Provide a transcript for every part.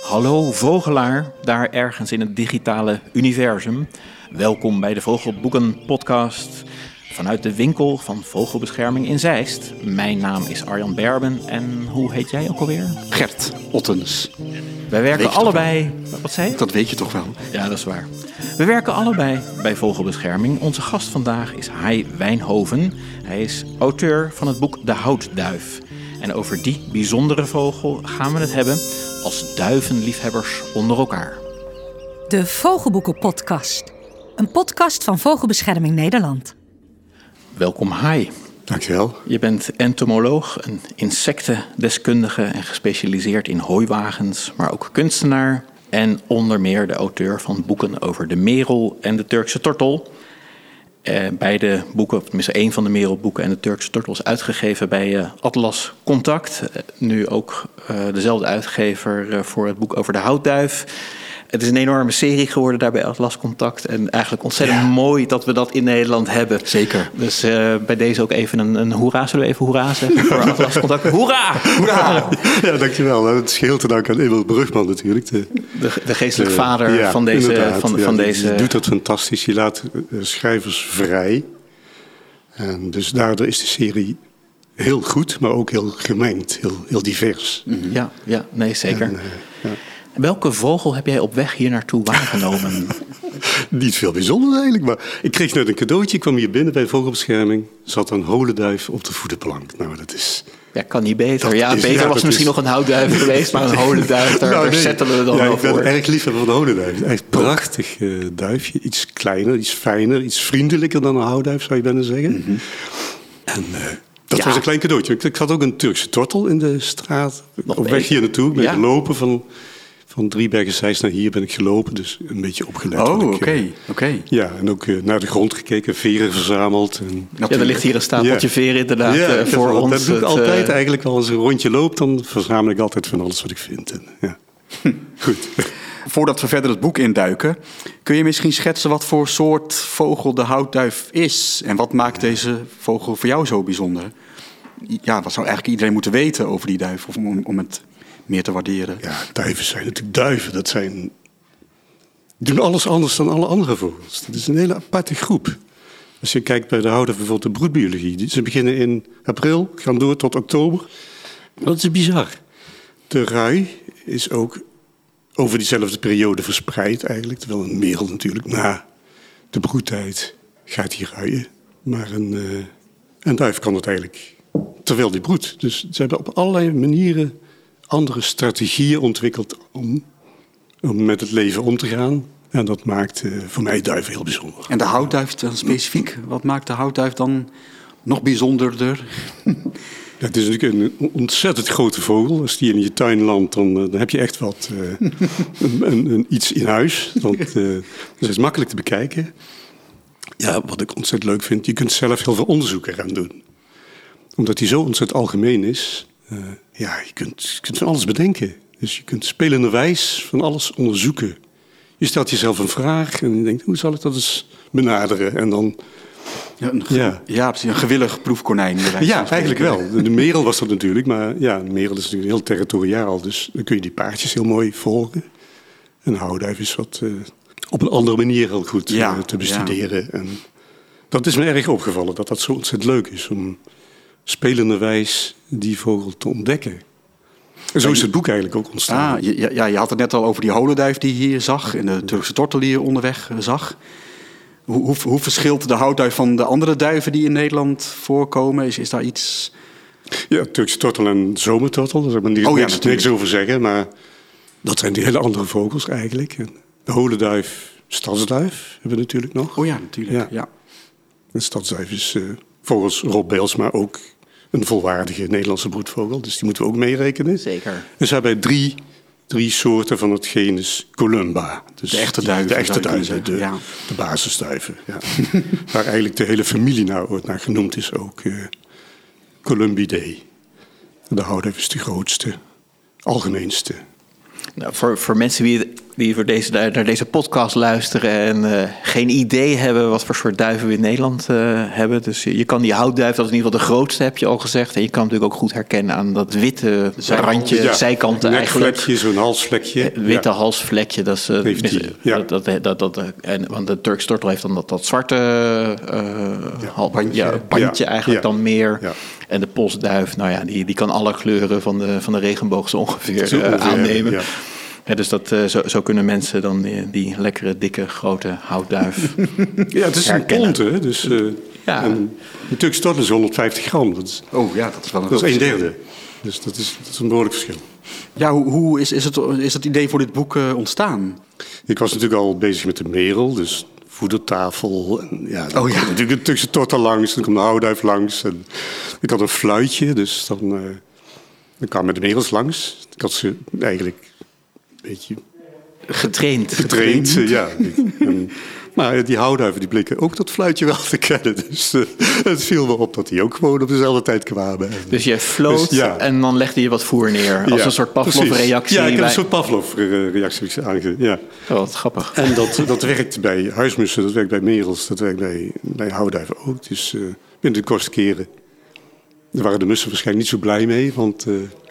Hallo vogelaar, daar ergens in het digitale universum. Welkom bij de Vogelboeken podcast vanuit de winkel van Vogelbescherming in Zeist. Mijn naam is Arjan Berben en hoe heet jij ook alweer? Gert Ottens. Wij werken allebei... Wat zei je? Dat weet je toch wel? Ja, dat is waar. We werken allebei bij Vogelbescherming. Onze gast vandaag is Hai Wijnhoven. Hij is auteur van het boek De Houtduif. En over die bijzondere vogel gaan we het hebben als duivenliefhebbers onder elkaar. De Vogelboeken podcast. Een podcast van Vogelbescherming Nederland. Welkom Hai. Dankjewel. Je bent entomoloog, een insectendeskundige en gespecialiseerd in hooiwagens, maar ook kunstenaar. En onder meer de auteur van boeken over de merel en de Turkse tortel. Beide boeken, tenminste één van de merelboeken en de Turkse tortel is uitgegeven bij Atlas Contact. Nu ook dezelfde uitgever voor het boek over de houtduif. Het is een enorme serie geworden daar bij Atlas Contact. En eigenlijk ontzettend mooi dat we dat in Nederland hebben. Zeker. Dus bij deze ook even een hoera. Zullen we even hoera zeggen voor Atlas Contact? Hoera! Hoera! Ja, dankjewel. Het is geheel te danken aan Emil Brugman natuurlijk. De geestelijke vader van deze... Van deze... Die doet dat fantastisch. Je laat schrijvers vrij. En dus daardoor is de serie heel goed, maar ook heel gemengd. Heel divers. Mm-hmm. Ja, nee, zeker. Welke vogel heb jij op weg hier naartoe waargenomen? Niet veel bijzonders eigenlijk, maar ik kreeg net een cadeautje. Ik kwam hier binnen bij Vogelbescherming. Er zat een holenduif op de voederplank. Nou, dat is... Ja, kan niet beter. Beter was misschien nog een houtduif geweest, maar een holenduif, daar settelen we dan wel voor. Ik ben erg liefhebber van de holenduif. Echt prachtig duifje. Iets kleiner, iets fijner, iets vriendelijker dan een houtduif, zou je bijna zeggen. Mm-hmm. En... Dat was een klein cadeautje. Ik had ook een Turkse tortel in de straat. Op weg hier naartoe. Ik ben gelopen van Driebergen-Zeist naar hier ben ik gelopen. Dus een beetje opgelet. Oh, oké. Ja, en ook naar de grond gekeken, veren verzameld. En... Ja, er ligt hier een stapeltje veren inderdaad voor ons. Dat doe ik altijd eigenlijk wel. Als een rondje loopt, dan verzamel ik altijd van alles wat ik vind. En, Goed. Voordat we verder het boek induiken, kun je misschien schetsen wat voor soort vogel de houtduif is? En wat maakt deze vogel voor jou zo bijzonder? Ja, wat zou eigenlijk iedereen moeten weten over die duif om het meer te waarderen? Ja, duiven zijn natuurlijk duiven. Die doen alles anders dan alle andere vogels. Dat is een hele aparte groep. Als je kijkt bij de houtduif bijvoorbeeld de broedbiologie. Ze beginnen in april, gaan door tot oktober. Dat is bizar. De rui is ook over diezelfde periode verspreid eigenlijk. Terwijl een merel natuurlijk na de broedtijd gaat die ruien. Maar een duif kan het eigenlijk terwijl die broedt. Dus ze hebben op allerlei manieren andere strategieën ontwikkeld om met het leven om te gaan. En dat maakt voor mij duiven heel bijzonder. En de houtduif dan specifiek? Wat maakt de houtduif dan nog bijzonderder? Ja, het is natuurlijk een ontzettend grote vogel. Als die in je tuin landt, dan heb je echt wat iets in huis. Want het is makkelijk te bekijken. Ja, wat ik ontzettend leuk vind, je kunt zelf heel veel onderzoek eraan doen. Omdat hij zo ontzettend algemeen is. Je kunt van alles bedenken. Dus je kunt spelenderwijs van alles onderzoeken. Je stelt jezelf een vraag en je denkt, hoe zal ik dat eens benaderen? En dan... Een gewillig proefkonijn. Ja, eigenlijk wel. De merel was dat natuurlijk, maar een merel is natuurlijk heel territoriaal. Dus dan kun je die paardjes heel mooi volgen. En een houtduif is wat op een andere manier heel goed te bestuderen. Ja. En dat is me erg opgevallen, dat zo ontzettend leuk is om spelenderwijs die vogel te ontdekken. En zo is het boek eigenlijk ook ontstaan. Je had het net al over die holenduif die je hier zag en de Turkse tortel die je onderweg zag. Hoe verschilt de houtduif van de andere duiven die in Nederland voorkomen? Is daar iets... Ja, Turkse tortel en zomertortel, daar zal ik niks over zeggen. Maar dat zijn die hele andere vogels eigenlijk. En de holenduif, stadsduif hebben we natuurlijk nog. Oh ja, natuurlijk. Ja. De stadsduif is volgens Rob Beels, maar ook een volwaardige Nederlandse broedvogel. Dus die moeten we ook meerekenen. Zeker. En ze hebben drie soorten van het genus Columba. Dus de echte duiven. De echte duiven, de basisduiven. Ja. Waar eigenlijk de hele familie naar genoemd is ook. Columbidae. De houtduif is de grootste, algemeenste. Nou, voor mensen die naar deze podcast luisteren en geen idee hebben wat voor soort duiven we in Nederland hebben. Dus je kan die houtduif, dat is in ieder geval de grootste, heb je al gezegd. En je kan natuurlijk ook goed herkennen aan dat witte randje, zijkanten eigenlijk. Zo'n halsvlekje. Witte halsvlekje, dat is... want de Turkse tortel heeft dan dat zwarte bandje eigenlijk dan meer. Ja. En de postduif, nou ja, die kan alle kleuren van de regenboog zo ongeveer aannemen. Ja. Ja, dus zo kunnen mensen dan die lekkere, dikke, grote houtduif ja, het is herkennen. Een pond, hè? Dus, en de Turkse tortel is 150 gram. Dat is wel een 1/3. Dus dat is een behoorlijk verschil. Ja, hoe is het idee voor dit boek ontstaan? Ik was natuurlijk al bezig met de merel, dus voedertafel. En dan komt natuurlijk de Turkse tortel langs, dan komt de houtduif langs. En ik had een fluitje, dus dan kwamen de merels langs. Ik had ze eigenlijk een beetje getraind. Ja. Maar die houtduiven die bleken ook dat fluitje wel te kennen. Dus het viel me op dat die ook gewoon op dezelfde tijd kwamen. Dus je floot en dan legde je wat voer neer. Als een soort Pavlov-reactie. Ja, ik heb een soort Pavlov-reactie aangegeven. Ja. Oh, wat grappig. En dat werkt bij huismussen, dat werkt bij merels, dat werkt bij houtduiven ook. Dus binnen de kortste keren. Daar waren de mussen waarschijnlijk niet zo blij mee, want...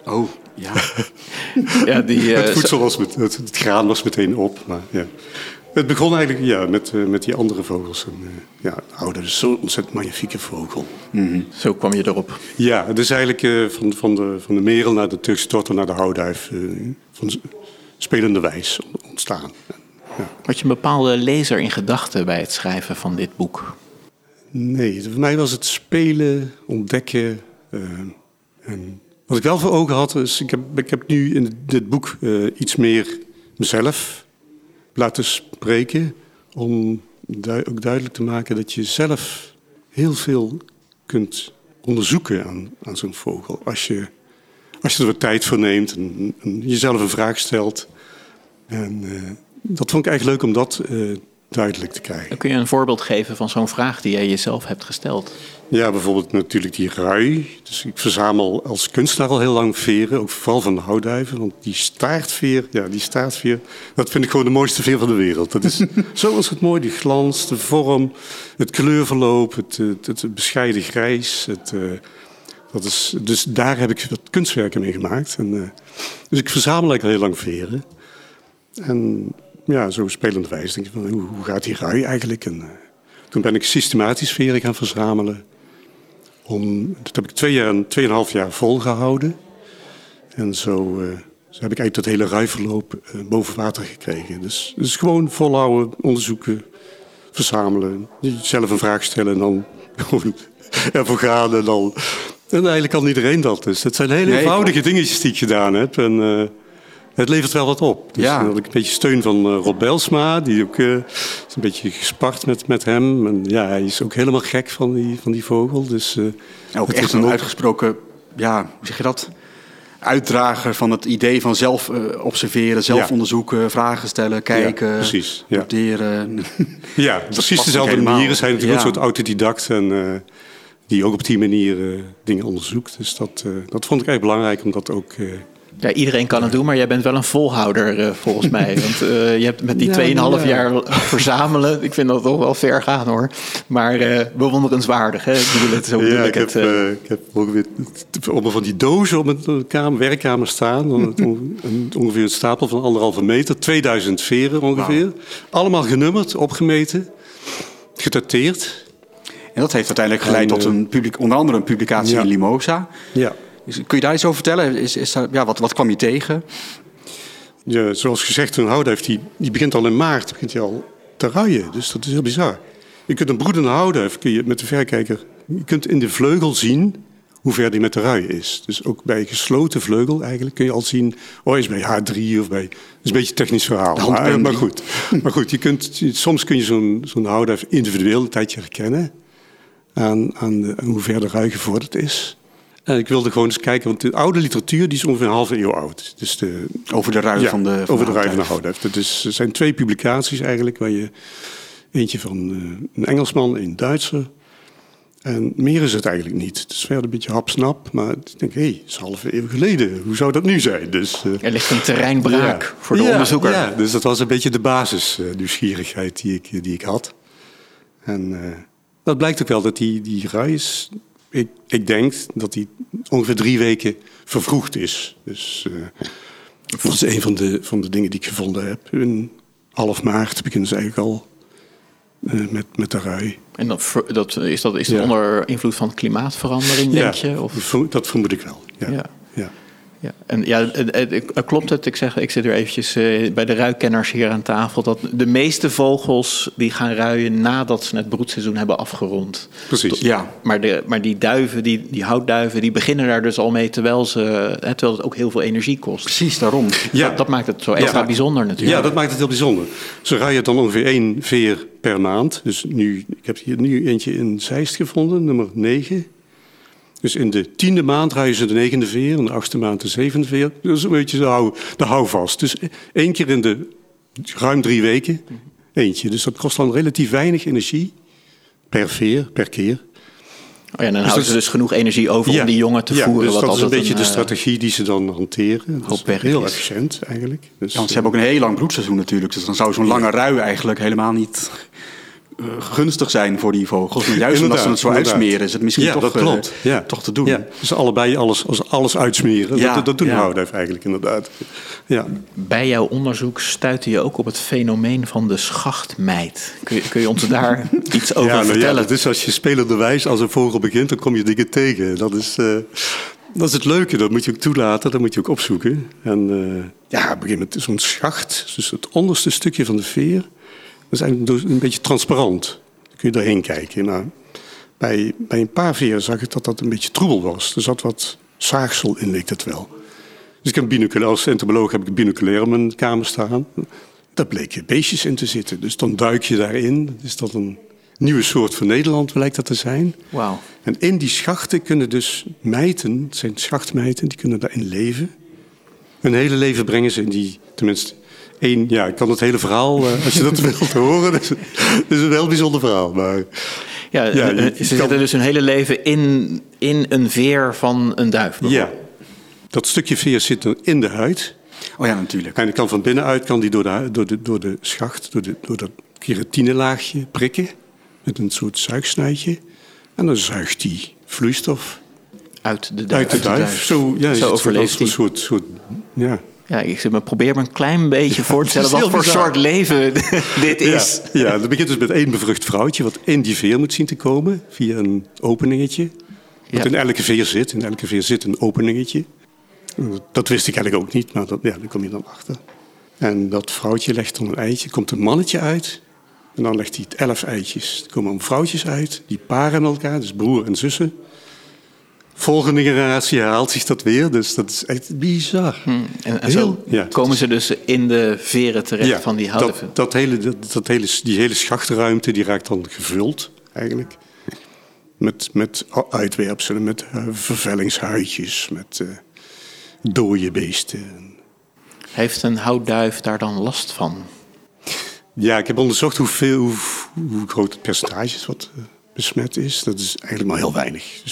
het voedsel het graan was meteen op, maar ja. Het begon eigenlijk met die andere vogels. Houtduif is zo'n ontzettend magnifieke vogel. Mm-hmm. Zo kwam je erop. Ja, het is eigenlijk van de merel naar de Turkse tortel naar de houtduif van spelende wijs ontstaan. Ja. Had je een bepaalde lezer in gedachten bij het schrijven van dit boek? Nee, voor mij was het spelen, ontdekken. En wat ik wel voor ogen had, is ik heb nu in dit boek iets meer mezelf laten spreken. Om ook duidelijk te maken dat je zelf heel veel kunt onderzoeken aan zo'n vogel. Als je er wat tijd voor neemt en jezelf een vraag stelt. En dat vond ik eigenlijk leuk om dat duidelijk te krijgen. Kun je een voorbeeld geven van zo'n vraag die jij jezelf hebt gesteld? Ja, bijvoorbeeld natuurlijk die rui. Dus ik verzamel als kunstenaar al heel lang veren, ook vooral van de houtduiven. Want die staartveer, dat vind ik gewoon de mooiste veer van de wereld. Dat is zo ontzettend mooi, die glans, de vorm, het kleurverloop, het bescheiden grijs. Dus daar heb ik wat kunstwerken mee gemaakt. Dus ik verzamel eigenlijk al heel lang veren. En ja, zo spelend wijs denk je van, hoe gaat die rui eigenlijk? En toen ben ik systematisch veren gaan verzamelen. Dat heb ik 2,5 jaar volgehouden. En zo heb ik eigenlijk dat hele ruiverloop boven water gekregen. Dus gewoon volhouden, onderzoeken, verzamelen. Zelf een vraag stellen en dan gewoon ervoor gaan. En eigenlijk kan iedereen dat. Dus het zijn hele eenvoudige dingetjes die ik gedaan heb. En het levert wel wat op. Dus dan had ik een beetje steun van Rob Bijlsma. Die ook is een beetje gespart met hem. En ja, hij is ook helemaal gek van die vogel. Dus, ook echt een uitgesproken, hoe zeg je dat? Uitdrager van het idee van zelf observeren, zelf onderzoeken, vragen stellen, kijken, noteren. Ja, precies dezelfde manieren zijn natuurlijk een soort autodidact. En die ook op die manier dingen onderzoekt. Dus dat vond ik echt belangrijk om dat ook... Ja, iedereen kan het doen, maar jij bent wel een volhouder volgens mij. Want je hebt met die 2,5 jaar verzamelen, ik vind dat toch wel ver gaan hoor. Maar bewonderenswaardig, hè? Ik bedoel, het zo ik heb ongeveer van die dozen op mijn werkkamer staan. Ongeveer een stapel van 1,5 meter, 2000 veren ongeveer. Wow. Allemaal genummerd, opgemeten, gedateerd. En dat heeft uiteindelijk geleid tot onder andere een publicatie in Limosa. Ja. Kun je daar iets over vertellen? Wat kwam je tegen? Ja, zoals gezegd, een houtduif die begint al in maart al te ruien. Dus dat is heel bizar. Je kunt een broedende houtduif met de verrekijker... Je kunt in de vleugel zien hoe ver die met de rui is. Dus ook bij gesloten vleugel eigenlijk kun je al zien... is bij H3 of bij... Dat is een beetje een technisch verhaal. Maar goed, soms kun je zo'n houtduif individueel een tijdje herkennen... aan hoe ver de rui gevorderd is... En ik wilde gewoon eens kijken, want de oude literatuur die is ongeveer een halve eeuw oud. Dus over de rui van de houtduif. Er zijn 2 publicaties eigenlijk, waar je eentje van een Engelsman, een Duitser. En meer is het eigenlijk niet. Het is verder een beetje hapsnap, maar ik denk, het is halve eeuw geleden. Hoe zou dat nu zijn? Dus, er ligt een terreinbraak voor de onderzoeker. Ja, dus dat was een beetje de basisnieuwsgierigheid die ik had. En dat blijkt ook wel dat die rui is. Ik denk dat die ongeveer 3 weken vervroegd is. Dus dat is een van de dingen die ik gevonden heb. In half maart beginnen ze eigenlijk al met de rui. En is dat onder invloed van klimaatverandering, denk je? Of? Dat vermoed ik wel. Ja. Ja, en klopt het? Ik zit er eventjes bij de ruikenners hier aan tafel, dat de meeste vogels die gaan ruien nadat ze het broedseizoen hebben afgerond. Precies. Ja. Maar die duiven, die houtduiven, die beginnen daar dus al mee terwijl het ook heel veel energie kost. Precies, daarom. Ja. Dat maakt het zo extra bijzonder natuurlijk. Ja, dat maakt het heel bijzonder. Ze ruien dan ongeveer 1 veer per maand. Dus ik heb hier nu eentje in Zeist gevonden, nummer 9. Dus in de 10e maand ruien ze de 9e veer, in de 8e maand de 7e veer. Dus een beetje de houvast. Dus 1 keer in de ruim 3 weken eentje. Dus dat kost dan relatief weinig energie per veer, per keer. Oh ja, dan houden ze dus genoeg energie over om die jongen te voeren. Dus wat dat is een beetje de strategie die ze dan hanteren. Dat is heel efficiënt eigenlijk. Dus, want ze hebben ook een heel lang broedseizoen natuurlijk. Dus dan zou zo'n lange rui eigenlijk helemaal niet gunstig zijn voor die vogels. Maar juist omdat ze het zo uitsmeren is het misschien toch te doen. Ja, dus allebei alles uitsmeren. Dat doen houtduif eigenlijk inderdaad. Ja. Bij jouw onderzoek stuitte je ook op het fenomeen van de schachtmeid. Kun je ons daar iets over vertellen? Dus als je spelenderwijs als een vogel begint, dan kom je dingen tegen. Dat is het leuke, dat moet je ook toelaten, dat moet je ook opzoeken. En begin met zo'n schacht, dus het onderste stukje van de veer. Dat is eigenlijk een beetje transparant. Dan kun je doorheen kijken. Nou, bij een paar veren zag ik dat een beetje troebel was. Er zat wat zaagsel in, leek het wel. Dus als entomoloog heb ik binoculair op mijn kamer staan. Daar bleken beestjes in te zitten. Dus dan duik je daarin. Is dat een nieuwe soort van Nederland, blijkt dat te zijn. Wauw. En in die schachten kunnen dus mijten, het zijn schachtmijten, die kunnen daarin leven. Hun hele leven brengen ze in die, tenminste... ik kan het hele verhaal, als je dat wilt horen. Het is een heel bijzonder verhaal. Maar, ze zitten dus hun hele leven in een veer van een duif. Ja, dat stukje veer zit in de huid. Oh ja, natuurlijk. En kan van binnenuit door de schacht, door dat keratinelaagje prikken. Met een soort zuigsnijtje. En dan zuigt die vloeistof uit de duif. Zo overleeft die. Een soort Ja, ik probeer me een klein beetje voor te stellen wat voor soort leven dit is. Ja, dat begint dus met 1 bevrucht vrouwtje wat in die veer moet zien te komen via een openingetje. Wat in elke veer zit. In elke veer zit een openingetje. Dat wist ik eigenlijk ook niet, maar daar kom je dan achter. En dat vrouwtje legt dan een eitje, komt een mannetje uit. En dan legt hij 11 eitjes. Er komen vrouwtjes uit, die paren met elkaar, dus broer en zussen. Volgende generatie herhaalt zich dat weer, dus dat is echt bizar. En zo komen ze dus in de veren terecht van die houtduiven. Die hele schachtruimte die raakt dan gevuld, eigenlijk. Met uitwerpselen, met vervellingshuidjes, met dode beesten. Heeft een houtduif daar dan last van? Ja, ik heb onderzocht hoe groot het percentage is wat besmet is. Dat is eigenlijk maar heel weinig.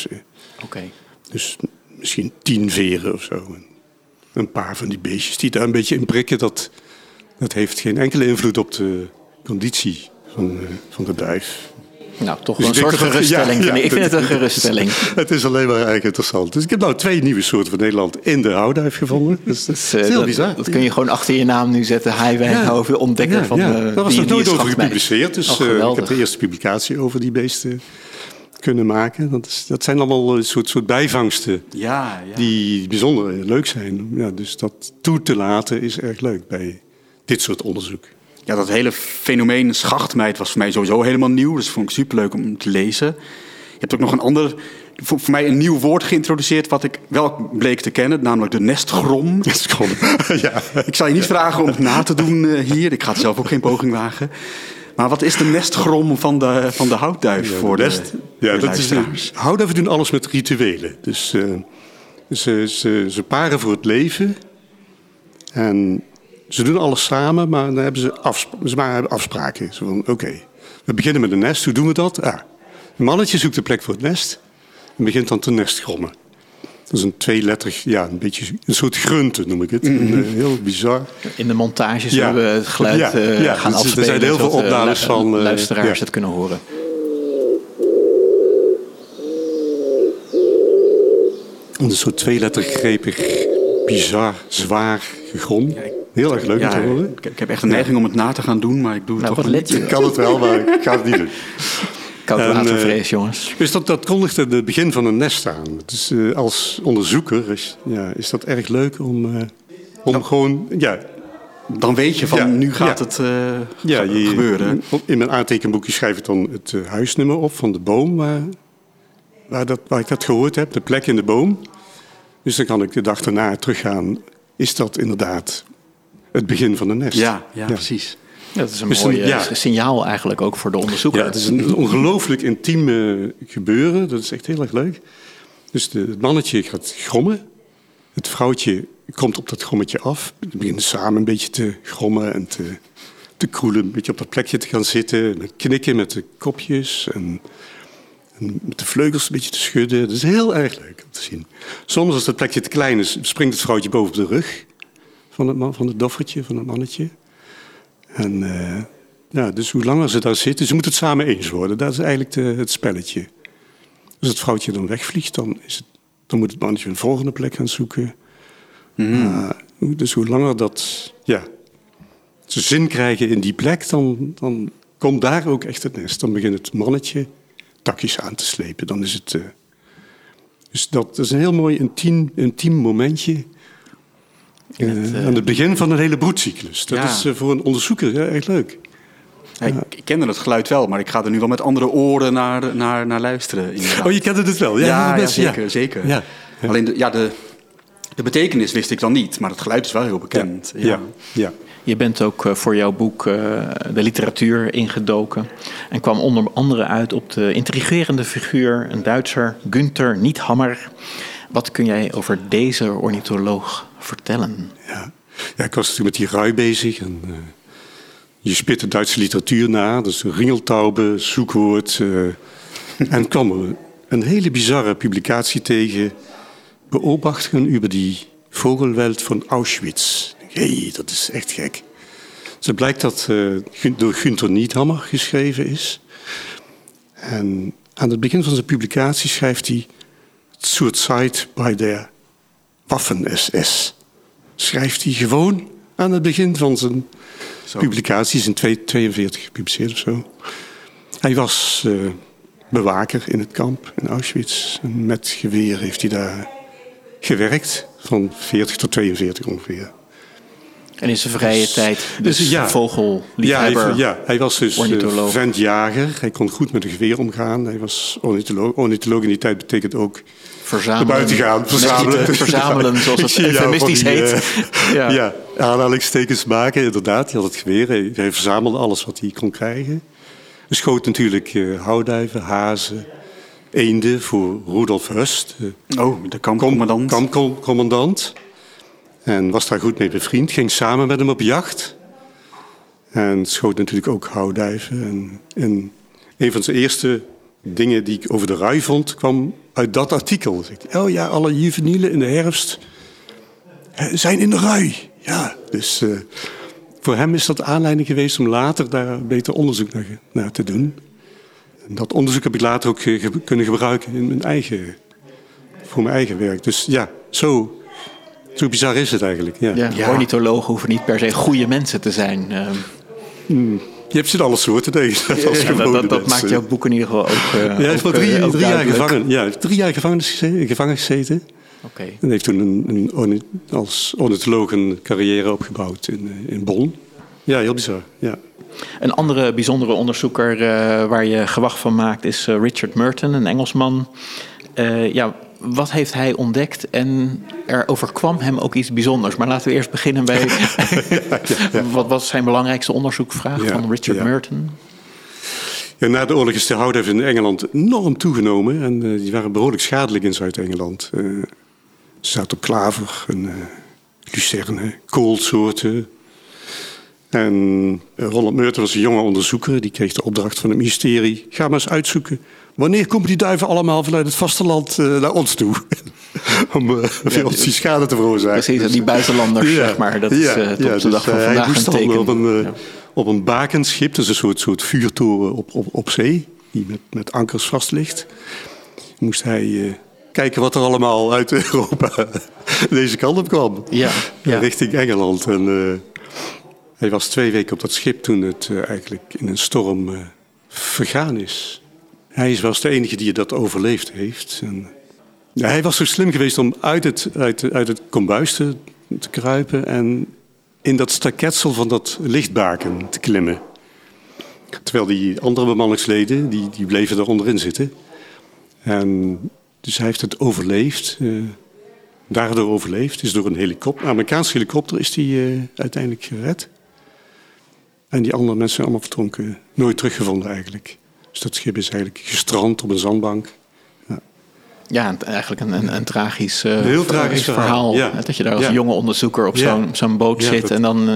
Dus misschien 10 veren of zo. Een paar van die beestjes die daar een beetje in prikken, dat heeft geen enkele invloed op de conditie van de duif. Nou, toch een soort geruststelling. Ik vind het een geruststelling. Het is alleen maar eigenlijk interessant. Dus ik heb 2 nieuwe soorten van Nederland in de houtduif gevonden. Dus dat is heel bizar. Dat kun je gewoon achter je naam nu zetten. Hai Wijnhoven, ontdekker van daar was nog nooit over gepubliceerd. Dus ik heb de eerste publicatie over die beesten kunnen maken. Dat zijn allemaal een soort bijvangsten die bijzonder leuk zijn. Ja, dus dat toe te laten is erg leuk bij dit soort onderzoek. Ja, dat hele fenomeen schachtmeid was voor mij sowieso helemaal nieuw. Dus vond ik superleuk om te lezen. Je hebt ook nog een ander, voor mij een nieuw woord geïntroduceerd, wat ik wel bleek te kennen, namelijk de nestgrom. Ja. Ik zal je niet vragen om het na te doen hier. Ik ga het zelf ook geen poging wagen. Maar wat is de nestgrom van de houtduif voor de luisteraars? Houtduiven doen alles met rituelen. Dus ze paren voor het leven. En ze doen alles samen, maar dan hebben ze afspraken. Zo van, oké, we beginnen met een nest. Hoe doen we dat? Een mannetje zoekt de plek voor het nest en begint dan te nestgrommen. Dat is een tweeletterig, een beetje een soort grunte noem ik het. Heel bizar. In de montage zullen we het geluid gaan afspelen. Er zijn heel veel opnames van luisteraars het kunnen horen. Een soort tweeletterig, grepig, bizar, zwaar gegrom. Heel erg leuk om te horen. Ik heb echt een neiging om het na te gaan doen, maar ik doe het toch niet. Ik kan het wel, maar ik ga het niet doen. Koudwatervrees, jongens. Dus dat kondigt het begin van een nest aan. Dus als onderzoeker is dat erg leuk om gewoon... Dan weet je van, nu gaat het gebeuren. In mijn aantekenboekje schrijf ik dan het huisnummer op van de boom waar ik dat gehoord heb. De plek in de boom. Dus dan kan ik de dag daarna teruggaan. Is dat inderdaad het begin van een nest? Ja, precies. Dat is een mooi signaal eigenlijk ook voor de onderzoeker. Ja, het is een ongelooflijk intiem gebeuren. Dat is echt heel erg leuk. Dus het mannetje gaat grommen. Het vrouwtje komt op dat grommetje af. Ze beginnen samen een beetje te grommen en te kroelen. Een beetje op dat plekje te gaan zitten. Met knikken met de kopjes. En met de vleugels een beetje te schudden. Dat is heel erg leuk om te zien. Soms als dat plekje te klein is, springt het vrouwtje boven op de rug van het doffertje, van het mannetje. En dus hoe langer ze daar zitten, ze moeten het samen eens worden. Dat is eigenlijk het spelletje. Als het vrouwtje dan wegvliegt, dan moet het mannetje een volgende plek gaan zoeken. Dus hoe langer ze zin krijgen in die plek, dan komt daar ook echt het nest. Dan begint het mannetje takjes aan te slepen. Dan is het... Dus dat is een heel mooi intiem momentje. Aan het begin van een hele broedcyclus. Dat is voor een onderzoeker echt leuk. Ik kende het geluid wel, maar ik ga er nu wel met andere oren naar luisteren. Inderdaad. Oh, je kende het wel? Ja, zeker. Ja. Alleen de betekenis wist ik dan niet, maar het geluid is wel heel bekend. Ja. Je bent ook voor jouw boek de literatuur ingedoken en kwam onder andere uit op de intrigerende figuur, een Duitser, Günther Niethammer. Wat kun jij over deze ornitholoog vertellen? Ja, ik was natuurlijk met die rui bezig. En, je spit de Duitse literatuur na, dus Ringeltaube, zoekwoord. En kwam er een hele bizarre publicatie tegen. Beobachtingen over die Vogelwelt van Auschwitz. Dat is echt gek. Zo blijkt dat door Günther Niethammer geschreven is. En aan het begin van zijn publicatie schrijft hij... zur Zeit bei der Waffen-SS. Schrijft hij gewoon aan het begin van zijn publicatie. Is in 1942 gepubliceerd of zo. Hij was bewaker in het kamp in Auschwitz. En met geweer heeft hij daar gewerkt. Van 40 tot 42 ongeveer. En in zijn vrije tijd vogelliefhebber. Hij was dus ventjager. Hij kon goed met een geweer omgaan. Hij was ornitholoog. Ornitholoog in die tijd betekent ook verzamelen. Naar buiten gaan. Verzamelen, zoals het eufemistisch heet. Aanhalingstekens maken, inderdaad. Hij had het geweer. Hij verzamelde alles wat hij kon krijgen. Hij schoot natuurlijk houtduiven, hazen, eenden voor Rudolf Höss. De kampcommandant. Kampcommandant. En was daar goed mee bevriend. Ging samen met hem op jacht. En schoot natuurlijk ook houtduiven. En een van zijn eerste dingen die ik over de rui vond, kwam uit dat artikel. Alle juvenielen in de herfst zijn in de rui. Ja, dus voor hem is dat aanleiding geweest om later daar beter onderzoek naar te doen. En dat onderzoek heb ik later ook kunnen gebruiken voor mijn eigen werk. Dus zo bizar is het eigenlijk. Ornithologen hoeven niet per se goede mensen te zijn. Je hebt ze in alle soorten tegen. Dat maakt jouw boek in ieder geval ook. Hij heeft wel 3 jaar gevangen. Ja, 3 jaar gevangen gezeten. Okay. En heeft toen als ornitholoog een carrière opgebouwd in Bonn. Ja, heel bizar. Ja. Een andere bijzondere onderzoeker waar je gewag van maakt is Richard Merton, een Engelsman. Wat heeft hij ontdekt en er overkwam hem ook iets bijzonders. Maar laten we eerst beginnen bij wat was zijn belangrijkste onderzoekvraag van Richard Merton? Ja, na de oorlog is de houtduif in Engeland enorm toegenomen. En die waren behoorlijk schadelijk in Zuid-Engeland. Ze zaten op klaver, lucerne, koolsoorten. En Ronald Meurten was een jonge onderzoeker. Die kreeg de opdracht van het ministerie. Ga maar eens uitzoeken. Wanneer komen die duiven allemaal vanuit het vasteland naar ons toe? Om voor ons die schade te veroorzaken. Precies, die buitenlanders, zeg maar. Dat is tot de dag van vandaag hij moest een teken. Dan op een bakenschip, dus een soort vuurtoren op zee, die met ankers vast ligt. Moest hij kijken wat er allemaal uit Europa deze kant op kwam. Ja. Richting Engeland. En hij was 2 weken op dat schip toen het eigenlijk in een storm vergaan is. Hij was de enige die dat overleefd heeft. En, hij was zo slim geweest om uit het kombuis te kruipen en in dat staketsel van dat lichtbaken te klimmen. Terwijl die andere bemanningsleden, die bleven daar onderin zitten. En dus hij heeft het overleefd. Daardoor overleefd. Is door een Amerikaanse helikopter is hij uiteindelijk gered. En die andere mensen zijn allemaal verdronken. Nooit teruggevonden eigenlijk. Dus dat schip is eigenlijk gestrand op een zandbank. Ja, eigenlijk een tragisch, heel tragisch verhaal. Ja. Dat je daar als jonge onderzoeker op zo'n boot zit en dan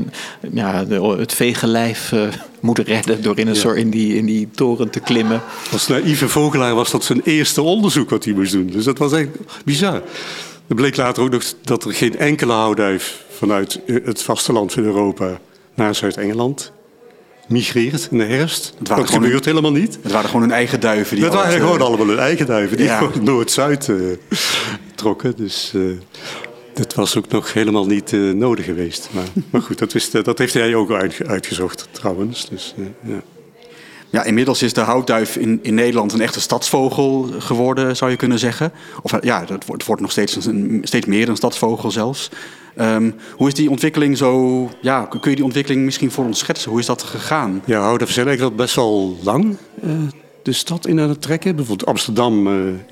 het vegenlijf moet redden door in die toren te klimmen. Als naïeve vogelaar was dat zijn eerste onderzoek wat hij moest doen. Dus dat was echt bizar. Er bleek later ook nog dat er geen enkele houtduif vanuit het vasteland van Europa naar Zuid-Engeland migreert in de herfst. Dat gebeurt helemaal niet. Het waren gewoon hun eigen duiven. Het waren gewoon allemaal hun eigen duiven die gewoon Noord-Zuid trokken. Dus dat was ook nog helemaal niet nodig geweest. Maar goed, dat heeft hij ook uitgezocht trouwens. Dus, Ja, inmiddels is de houtduif in Nederland een echte stadsvogel geworden, zou je kunnen zeggen. Of het wordt nog steeds meer een stadsvogel zelfs. Hoe is die ontwikkeling zo... Ja, kun je die ontwikkeling misschien voor ons schetsen? Hoe is dat gegaan? Ja, houtduiven zijn eigenlijk al best wel lang de stad in aan het trekken. Bijvoorbeeld Amsterdam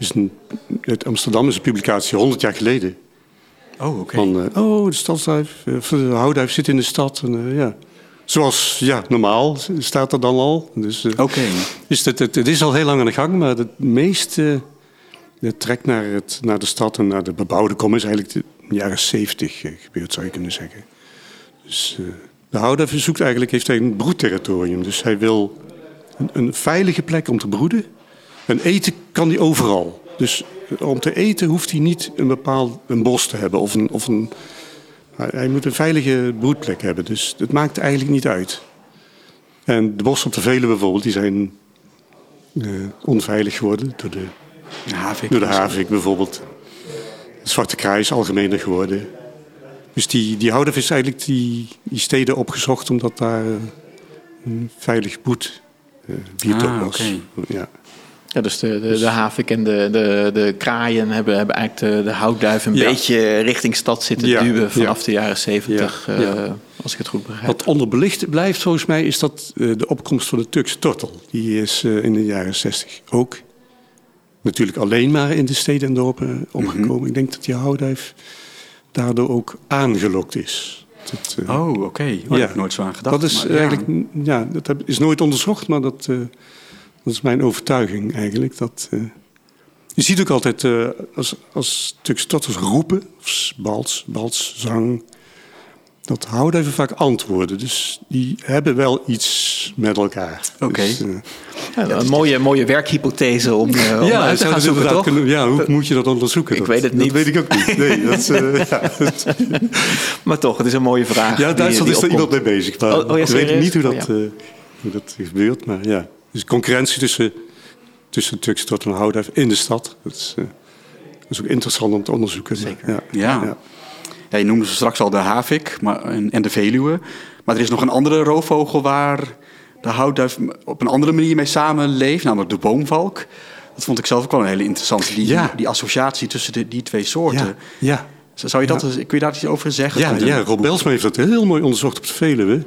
is een publicatie 100 jaar geleden. Oh, oké. Van, de stadsduif, de houtduif zit in de stad. En, zoals normaal staat er dan al. Dus, dus het is al heel lang aan de gang, maar het meeste trek naar de stad en naar de bebouwde kom is eigenlijk de jaren 70 gebeurd, zou je kunnen zeggen. Dus de houtduif heeft eigenlijk een broedterritorium. Dus hij wil een veilige plek om te broeden. En eten kan hij overal. Dus om te eten hoeft hij niet een bos te hebben of een hij moet een veilige broedplek hebben, dus het maakt eigenlijk niet uit. En de bossen op de Veluwe bijvoorbeeld, die zijn onveilig geworden door de havik bijvoorbeeld. De zwarte kraai is algemener geworden. Dus die houtduif is eigenlijk die steden opgezocht omdat daar een veilig broedbiotoop was. Okay. Ja. Ja, dus de havik en de kraaien hebben eigenlijk de houtduif een beetje richting stad zitten duwen vanaf de jaren 70, als ik het goed begrijp. Wat onderbelicht blijft volgens mij is dat de opkomst van de Turkse tortel. Die is in de jaren 60 ook natuurlijk alleen maar in de steden en dorpen opgekomen. Mm-hmm. Ik denk dat die houtduif daardoor ook aangelokt is. Oké. Daar heb ik nooit zo aan gedacht. Dat is dat is nooit onderzocht, maar dat is mijn overtuiging eigenlijk. Je ziet ook altijd als Turkse tortels roepen, of bals, zang, dat houtduiven vaak antwoorden. Dus die hebben wel iets met elkaar. Oké. Dus, een mooie werkhypothese om uit te gaan zoeken, toch? Hoe moet je dat onderzoeken? Ik weet het niet. Dat weet ik ook niet. Nee, maar toch, het is een mooie vraag. Ja, Duitsland is er iemand mee bezig. Maar ik weet niet hoe dat gebeurt, maar ja. Dus concurrentie tussen Turkse tortel en houtduif in de stad. Dat is ook interessant om te onderzoeken. Zeker. Ja, je noemde straks al de havik en de Veluwe. Maar er is nog een andere roofvogel waar de houtduif op een andere manier mee samenleeft. Namelijk de boomvalk. Dat vond ik zelf ook wel een hele interessante. Die associatie tussen die twee soorten. Ja. Zou je kun je daar iets over zeggen? Ja, Rob Belsma heeft dat heel mooi onderzocht op de Veluwe.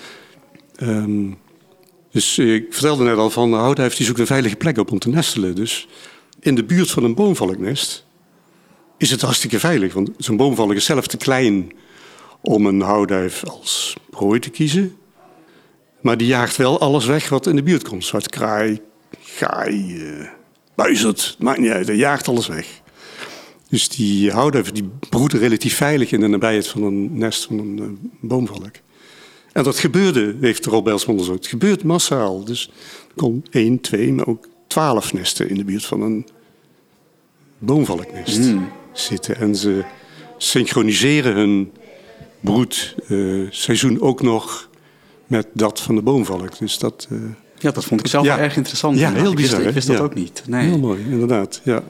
Dus ik vertelde net al van de houtduif die zoekt een veilige plek op om te nestelen. Dus in de buurt van een boomvalknest is het hartstikke veilig. Want zo'n boomvalk is zelf te klein om een houtduif als prooi te kiezen. Maar die jaagt wel alles weg wat in de buurt komt. Zwarte kraai, gaai, buizerd, maakt niet uit. Hij jaagt alles weg. Dus die houtduiven die broeden relatief veilig in de nabijheid van een nest van een boomvalk. En dat gebeurde, heeft Rob Bijlsma onderzocht. Het gebeurt massaal. Dus er kon 1, 2, maar ook 12 nesten in de buurt van een boomvalknest zitten. En ze synchroniseren hun broedseizoen ook nog met dat van de boomvalk. Dus dat... Ja, dat vond ik zelf wel erg interessant. Ja, heel bizar. Ik wist dat ook niet. Nee. Heel mooi, inderdaad. Ja.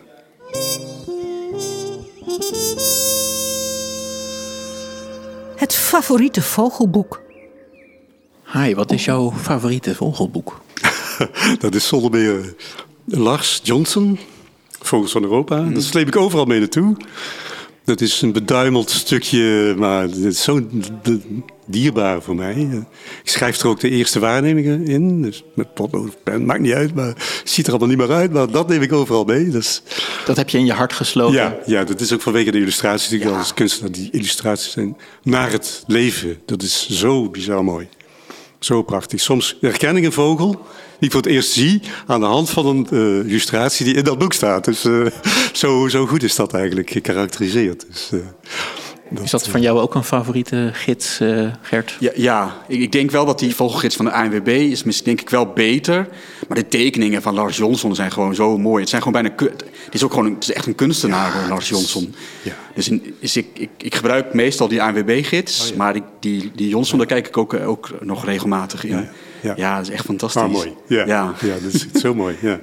Het favoriete vogelboek. Hai, wat is jouw favoriete vogelboek? Dat is zonder meer Lars Johnson, Vogels van Europa. Dat sleep ik overal mee naartoe. Dat is een beduimeld stukje, maar het is zo dierbaar voor mij. Ik schrijf er ook de eerste waarnemingen in. Dus met potlood of pen, maakt niet uit. Maar het ziet er allemaal niet meer uit. Maar dat neem ik overal mee. Dus... Dat heb je in je hart gesloten? Ja, dat is ook vanwege de illustraties. Ja. Als kunstenaar, die illustraties zijn naar het leven. Dat is zo bizar mooi. Zo prachtig. Soms herken ik een vogel die ik voor het eerst zie aan de hand van een illustratie die in dat boek staat. Dus zo goed is dat eigenlijk gekarakteriseerd. Dus, is dat van jou ook een favoriete gids, Gert? Ja, ik denk wel dat die vogelgids van de ANWB is misschien denk ik wel beter. Maar de tekeningen van Lars Johnson zijn gewoon zo mooi. Het zijn gewoon bijna... Het is echt een kunstenaar, Lars Johnson. Ja. Dus ik gebruik meestal die ANWB-gids. Oh, ja. Maar die Johnson, daar kijk ik ook nog regelmatig in. Ja, dat is echt fantastisch. Ah, mooi. Ja, dat is zo mooi, ja.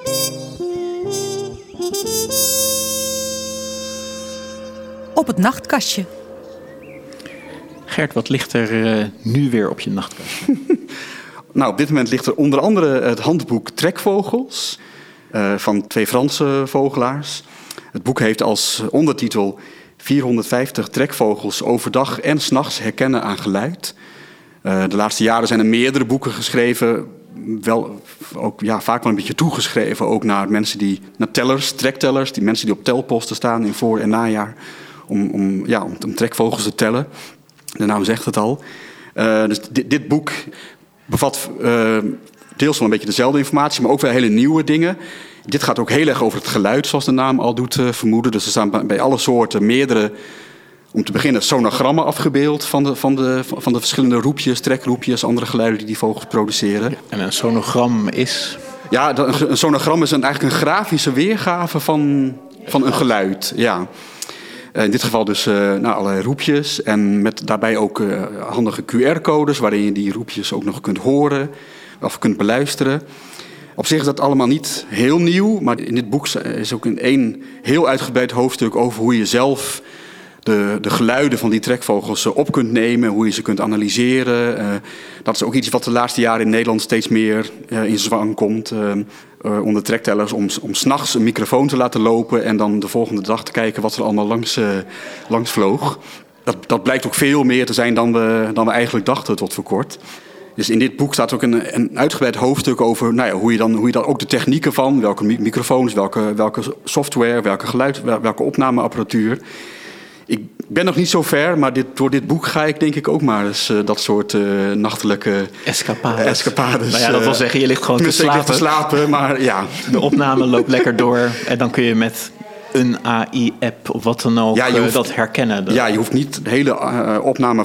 Op het nachtkastje. Gert, wat ligt er nu weer op je nachtkastje? Nou, op dit moment ligt er onder andere het handboek Trekvogels van 2 Franse vogelaars. Het boek heeft als ondertitel 450 trekvogels overdag en 's nachts herkennen aan geluid. De laatste jaren zijn er meerdere boeken geschreven, wel ook vaak wel een beetje toegeschreven ook naar mensen naar trektellers, die mensen die op telposten staan in voor- en najaar om trekvogels te tellen. De naam zegt het al. Dus dit boek bevat deels wel een beetje dezelfde informatie, maar ook wel hele nieuwe dingen. Dit gaat ook heel erg over het geluid, zoals de naam al doet vermoeden. Dus er staan bij alle soorten meerdere, om te beginnen, sonogrammen afgebeeld van de verschillende roepjes, trekroepjes, andere geluiden die vogels produceren. Ja, en een sonogram is? Ja, een sonogram is eigenlijk een grafische weergave van een geluid. Ja. In dit geval dus allerlei roepjes en met daarbij ook handige QR-codes waarin je die roepjes ook nog kunt horen of kunt beluisteren. Op zich is dat allemaal niet heel nieuw, maar in dit boek is ook een heel uitgebreid hoofdstuk over hoe je zelf de geluiden van die trekvogels op kunt nemen, hoe je ze kunt analyseren. Dat is ook iets wat de laatste jaren in Nederland steeds meer in zwang komt. Onder trektellers om 's nachts een microfoon te laten lopen en dan de volgende dag te kijken wat er allemaal langs vloog. Dat blijkt ook veel meer te zijn dan we eigenlijk dachten tot voor kort. Dus in dit boek staat ook een uitgebreid hoofdstuk over hoe je dan ook de technieken van, welke microfoons, welke software, welke geluid, welke opnameapparatuur. Ik ben nog niet zo ver, maar door dit boek ga ik denk ik ook maar eens dat soort nachtelijke escapades. Nou ja, dat wil zeggen, je ligt gewoon te slapen. Maar ja. De opname loopt lekker door en dan kun je met een AI-app of wat dan ook dat herkennen. Ja, je hoeft niet de hele opname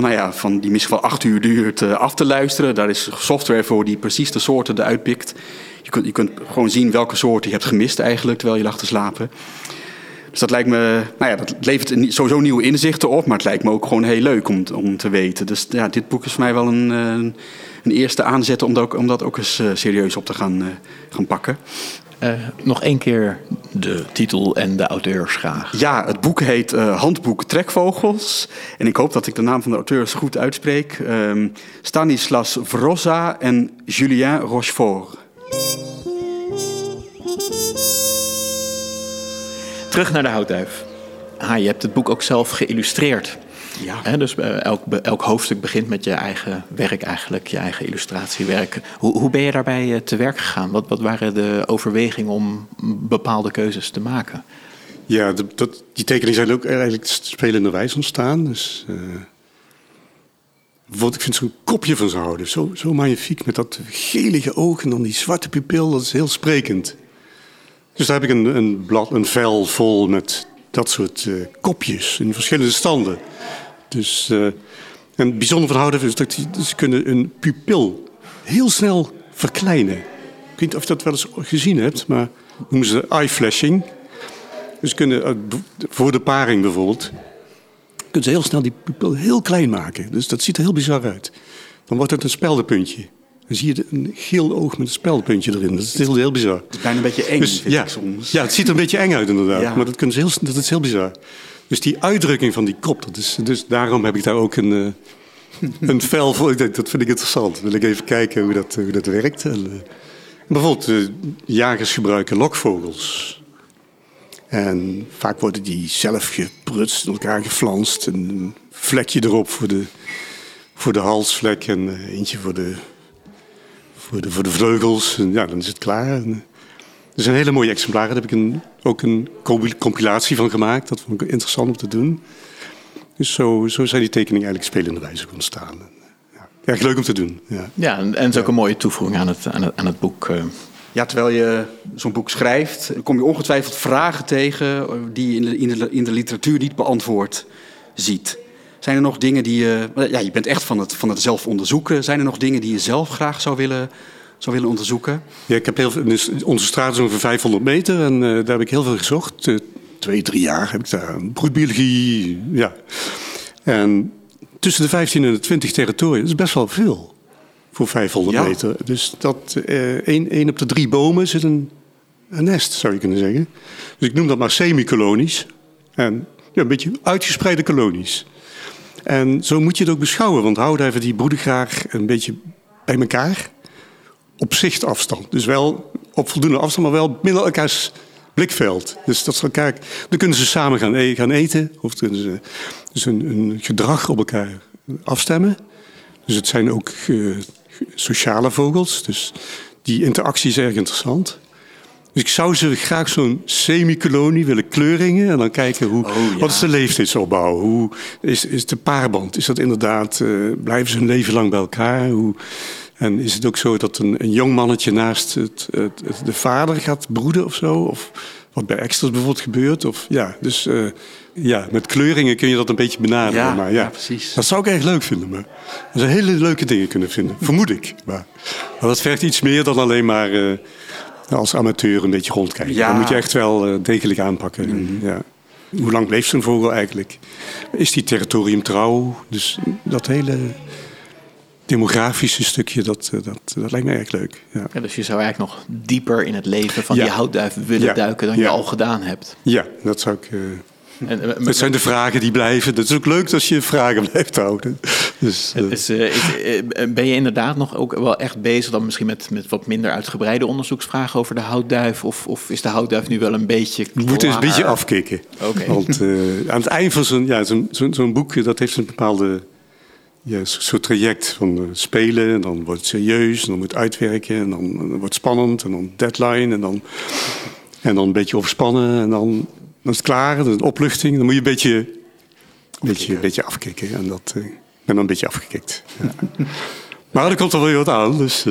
van die misschien wel 8 uur duurt af te luisteren. Daar is software voor die precies de soorten eruit pikt. Je kunt gewoon zien welke soorten je hebt gemist eigenlijk terwijl je lag te slapen. Dus dat lijkt me, dat levert sowieso nieuwe inzichten op, maar het lijkt me ook gewoon heel leuk om te weten. Dus ja, dit boek is voor mij wel een eerste aanzet om dat ook eens serieus op te gaan pakken. Nog 1 keer de titel en de auteurs graag. Ja, het boek heet Handboek Trekvogels. En ik hoop dat ik de naam van de auteurs goed uitspreek. Stanislas Wroza en Julien Rochefort. Terug naar de houtduif. Je hebt het boek ook zelf geïllustreerd. Ja. Dus elk hoofdstuk begint met je eigen werk eigenlijk, je eigen illustratiewerk. Hoe ben je daarbij te werk gegaan? Wat waren de overwegingen om bepaalde keuzes te maken? Ja, die tekeningen zijn ook eigenlijk spelenderwijs ontstaan. Dus, ik vind zo'n kopje van zo'n houden zo magnifiek met dat gelige oog en dan die zwarte pupil, dat is heel sprekend. Dus daar heb ik een vel vol met dat soort kopjes in verschillende standen. Dus, En het bijzondere van houtduiven is dat ze kunnen een pupil heel snel verkleinen. Ik weet niet of je dat wel eens gezien hebt, maar noemen ze eye flashing. Dus kunnen voor de paring bijvoorbeeld, kunnen ze heel snel die pupil heel klein maken. Dus dat ziet er heel bizar uit. Dan wordt het een speldenpuntje. Dan zie je een geel oog met een speldenpuntje erin. Dat is heel bizar. Het is bijna een beetje eng, dus, vind ik soms. Ja, het ziet er een beetje eng uit inderdaad. Ja. Maar dat is heel bizar. Dus die uitdrukking van die kop, dus daarom heb ik daar ook een vel voor. Dat vind ik interessant. Wil ik even kijken hoe dat werkt. En, bijvoorbeeld, jagers gebruiken lokvogels. En vaak worden die zelf geprutst, in elkaar geflanst. Een vlekje erop voor de halsvlek en eentje voor de vleugels. En ja, dan is het klaar. En, er zijn hele mooie exemplaren. Daar heb ik ook een compilatie van gemaakt. Dat vond ik interessant om te doen. Dus zo zijn die tekeningen eigenlijk spelenderwijs ook ontstaan. Ja, erg leuk om te doen. Ja, en het is ook een mooie toevoeging aan het boek. Ja, terwijl je zo'n boek schrijft, kom je ongetwijfeld vragen tegen die je in de literatuur niet beantwoord ziet. Zijn er nog dingen die je... Ja, je bent echt van het zelf onderzoeken. Zijn er nog dingen die je zelf graag zou willen onderzoeken? Ja, ik heb dus onze straat is ongeveer 500 meter en daar heb ik heel veel gezocht. 2-3 jaar heb ik daar broedbiologie, ja. En tussen de 15 en de 20 territoria, dat is best wel veel voor 500 meter. Dus dat 1 op de 3 bomen zit een nest, zou je kunnen zeggen. Dus ik noem dat maar semi-kolonies. En ja, een beetje uitgespreide kolonies. En zo moet je het ook beschouwen, want houtduiven die broeden graag een beetje bij elkaar. Op zichtafstand. Dus wel op voldoende afstand, maar wel binnen elkaars blikveld. Dus dat elkaar, dan kunnen ze samen gaan eten. Of kunnen ze dus een gedrag op elkaar afstemmen. Dus het zijn ook sociale vogels. Dus die interactie is erg interessant. Dus ik zou ze graag zo'n semi-kolonie willen kleuringen. En dan kijken wat is de leeftijdsopbouw? Hoe is de paarband? Is dat inderdaad, blijven ze hun leven lang bij elkaar? En is het ook zo dat een jong mannetje naast de vader gaat broeden of zo? Of wat bij extras bijvoorbeeld gebeurt? Of, ja, dus met kleuringen kun je dat een beetje benaderen. Ja, maar, ja, precies. Dat zou ik erg leuk vinden. Maar er zijn hele leuke dingen kunnen vinden, vermoed ik. Maar dat vergt iets meer dan alleen maar als amateur een beetje rondkijken. Ja. Dat moet je echt wel degelijk aanpakken. Mm-hmm. Ja. Hoe lang leeft zo'n vogel eigenlijk? Is die territoriumtrouw? Dus dat hele demografische stukje, dat lijkt me erg leuk. Ja. Ja, dus je zou eigenlijk nog dieper in het leven van die houtduif willen duiken dan je al gedaan hebt. Ja, dat zou ik... dat zijn de vragen die blijven. Dat is ook leuk als je vragen blijft houden. Dus, ben je inderdaad nog ook wel echt bezig dan misschien met wat minder uitgebreide onderzoeksvragen over de houtduif? Of is de houtduif nu wel een beetje klaar? Je moet eens een beetje afkicken. Okay. Want aan het eind van zo'n boek, dat heeft een bepaalde soort traject van spelen. En dan wordt het serieus, en dan moet het uitwerken. En dan wordt het spannend, en dan deadline. En dan een beetje overspannen, en dan is het klaar, dan is het opluchting. Dan moet je een beetje afkicken. En ik ben dan een beetje afgekikt. Ja. Maar er komt er wel wat aan. Dus,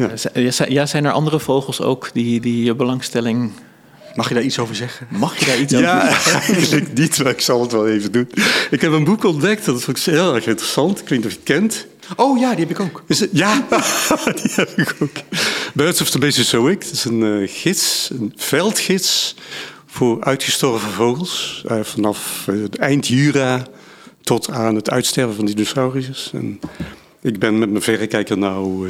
zijn er andere vogels ook die je belangstelling... Mag je daar iets over zeggen? Mag je daar iets over zeggen? Ja, eigenlijk niet, maar ik zal het wel even doen. Ik heb een boek ontdekt, dat vond ik heel erg interessant. Ik weet niet of je het kent. Oh ja, die heb ik ook. Ja, die heb ik ook. Birds of the Mesozoic. Dat is een veldgids voor uitgestorven vogels. Vanaf het eind Jura tot aan het uitsterven van dinosauriërs. En ik ben met mijn verrekijker nou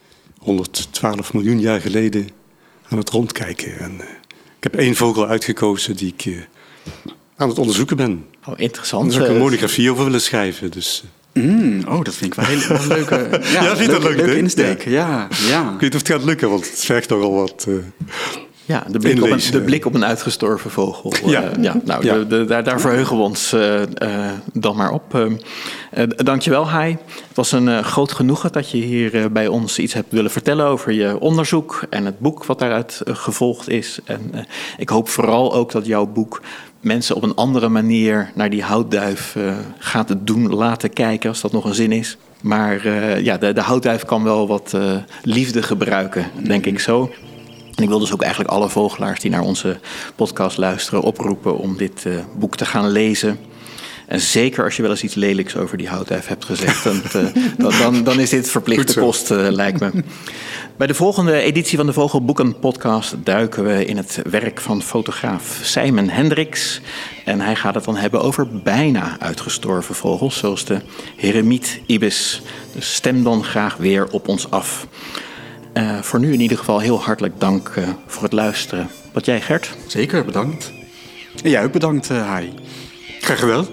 112 miljoen jaar geleden aan het rondkijken. En ik heb 1 vogel uitgekozen die ik aan het onderzoeken ben. Oh, interessant. Daar zou ik een monografie over willen schrijven. Dus. Dat vind ik wel een hele leuke, leuke insteek. Ja. Ik weet niet of het gaat lukken, want het vergt nogal wat... Ja, de blik op een uitgestorven vogel. Daar verheugen we ons dan maar op. Dankjewel, Hai. Het was een groot genoegen dat je hier bij ons iets hebt willen vertellen over je onderzoek en het boek wat daaruit gevolgd is. En ik hoop vooral ook dat jouw boek mensen op een andere manier naar die houtduif gaat laten kijken, als dat nog een zin is. Maar de houtduif kan wel wat liefde gebruiken, denk ik zo. En ik wil dus ook eigenlijk alle vogelaars die naar onze podcast luisteren oproepen om dit boek te gaan lezen. En zeker als je wel eens iets lelijks over die houtduif hebt gezegd, dan is dit verplichte kost, lijkt me. Bij de volgende editie van de Vogelboeken podcast duiken we in het werk van fotograaf Simon Hendricks. En hij gaat het dan hebben over bijna uitgestorven vogels, zoals de heremiet-ibis. Dus stem dan graag weer op ons af. Voor nu in ieder geval heel hartelijk dank voor het luisteren. Wat jij, Gert? Zeker, bedankt. En jij ook bedankt, Harry. Graag gedaan.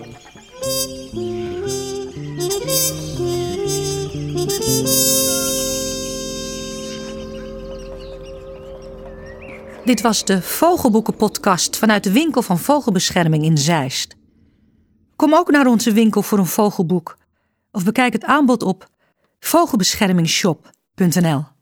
Dit was de Vogelboeken-podcast vanuit de winkel van Vogelbescherming in Zeist. Kom ook naar onze winkel voor een vogelboek of bekijk het aanbod op vogelbeschermingshop.nl.